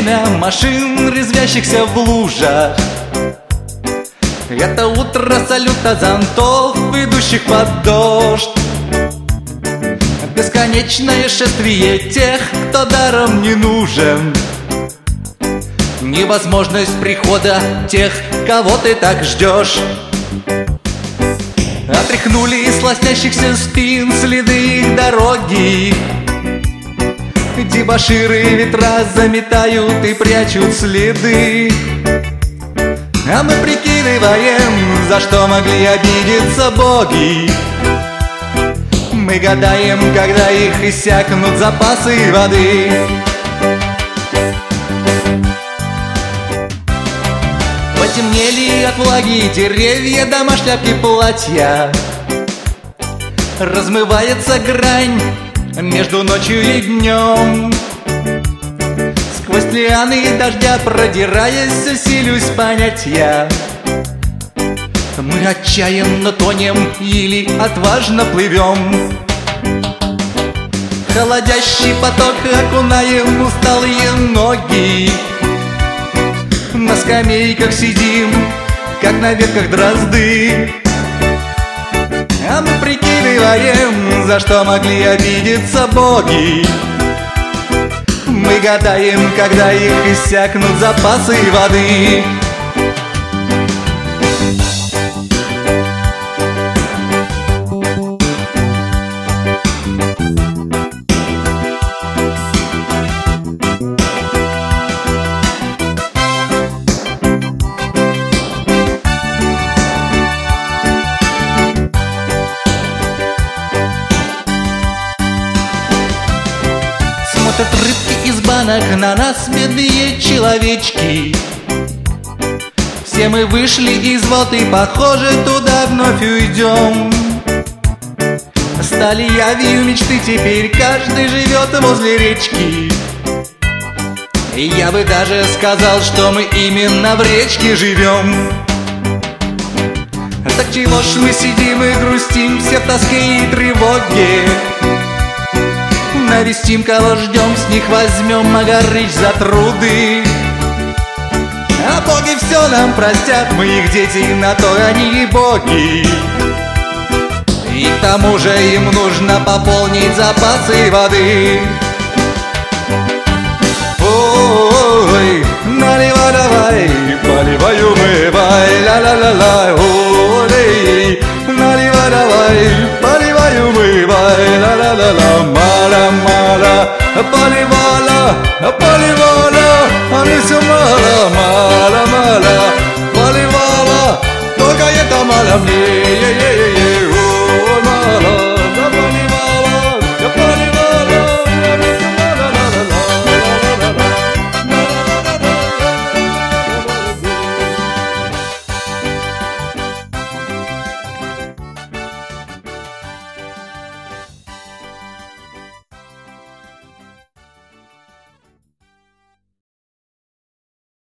время машин, резвящихся в лужах. Это утро салюта зонтов, идущих под дождь. Бесконечное шествие тех, кто даром не нужен. Невозможность прихода тех, кого ты так ждешь. Отряхнули из лоснящихся спин следы их дороги. Дебоширы ветра заметают и прячут следы. А мы прикидываем, за что могли обидеться боги. Мы гадаем, когда их иссякнут запасы воды. Потемнели от влаги деревья, дома, шляпки, платья. Размывается грань между ночью и днем. Сквозь лианы дождя продираясь, силюсь понять я. Мы отчаянно тонем или отважно плывем. Холодящий поток окунаем усталые ноги. На скамейках сидим, как на ветках дрозды. А мы прикидываем, за что могли обидеться боги. Мы гадаем, когда их иссякнут запасы воды. Смотрят рыбки из банок на нас, бедные человечки. Все мы вышли из вод и, похоже, туда вновь уйдем. Стали явью мечты, теперь каждый живет возле речки. И я бы даже сказал, что мы именно в речке живем. Так чего ж мы сидим и грустим, все в тоске и тревоге? Навестим, кого ждем, с них возьмем Магарыч за труды. А боги все нам простят, мы их дети, на то они и боги. И к тому же им нужно пополнить запасы воды. Ой, наливай давай, поливай, умывай, ла-ла-ла-ла. Ой, наливай давай, поливай, умывай, ла-ла-ла-ла. Мала, поливала, поливала, а не все мало, мало, поливала, только это мало мне.